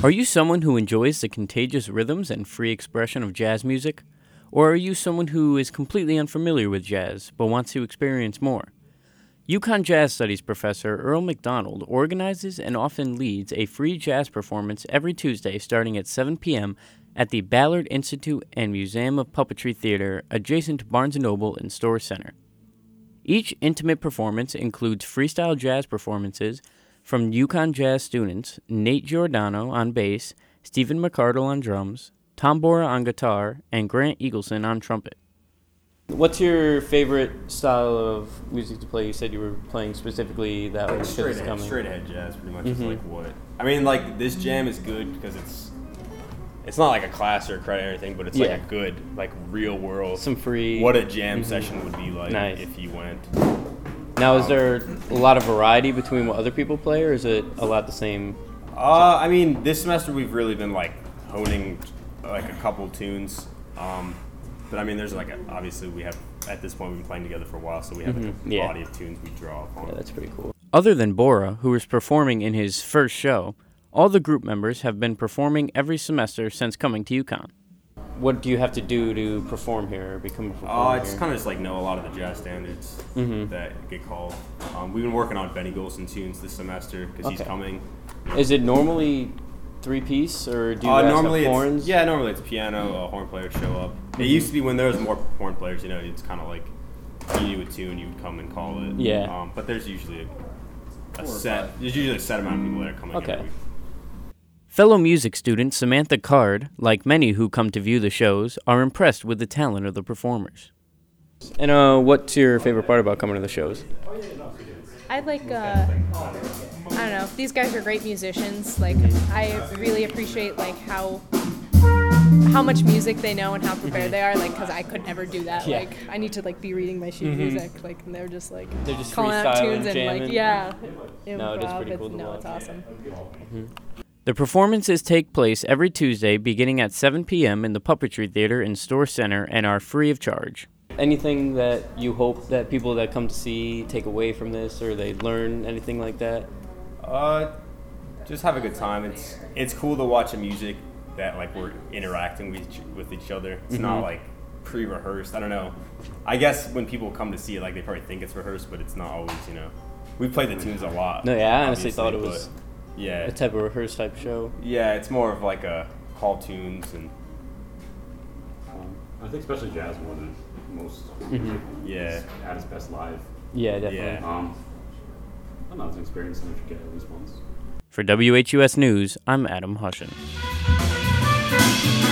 Are you someone who enjoys the contagious rhythms and free expression of jazz music? Or are you someone who is completely unfamiliar with jazz but wants to experience more? UConn Jazz Studies professor Earl McDonald organizes and often leads a free jazz performance every Tuesday starting at 7 p.m. at the Ballard Institute and Museum of Puppetry Theater adjacent to Barnes & Noble and Storr Center. Each intimate performance includes freestyle jazz performances from UConn Jazz students Nate Giordano on bass, Stephen McCardle on drums, Tom Bora on guitar, and Grant Eagleson on trumpet. What's your favorite style of music to play? You said you were playing specifically that way. Straight ahead jazz, pretty much. Is like what I mean. Like this jam is good because it's not like a class or a credit or anything, but it's like a good, like real world. Some free. What a jam session would be like if you went. Now, is there a lot of variety between what other people play, or is it a lot the same? I mean, this semester we've really been like honing like a couple tunes. But I mean, there's like obviously we have at this point we've been playing together for a while, so we have like a body of tunes we draw upon. Yeah, that's pretty cool. Other than Bora, who is performing in his first show, all the group members have been performing every semester since coming to UConn. What do you have to do to perform here or become a performer? It's kind of just like know a lot of the jazz standards that get called. We've been working on Benny Golson tunes this semester because he's coming. Is it normally three-piece, or do you guys have horns? Normally it's piano, horn players show up. It used to be when there was more horn players, it's kind of like you do a tune, you would come and call it. Yeah. But there's usually a set amount of people that are coming every week. Fellow music student Samantha Card, like many who come to view the shows, are impressed with the talent of the performers. And what's your favorite part about coming to the shows? I like, I don't know, these guys are great musicians. Like, I really appreciate, like, how much music they know and how prepared they are, like, because I could never do that. Like, I need to, like, be reading my sheet music, like, and they're just calling out tunes and, like, improv. No, it is pretty cool to watch. It's awesome. The performances take place every Tuesday beginning at 7 p.m. in the Puppetry Theater in Storr Center and are free of charge. Anything that you hope that people that come to see take away from this, or they learn anything like that? Just have a good time. It's cool to watch a music that like we're interacting with each other. It's not like pre-rehearsed. I don't know. I guess when people come to see it, like they probably think it's rehearsed, but it's not always. We play the tunes a lot. No, yeah, I honestly thought it was a type of rehearsed type show. Yeah, it's more of like a call tunes and. I think especially jazz more than most. Yeah. At its best live. Yeah, definitely. Yeah. I don't know, it's an experience that you should get at least once. For WHUS News, I'm Adam Hushin.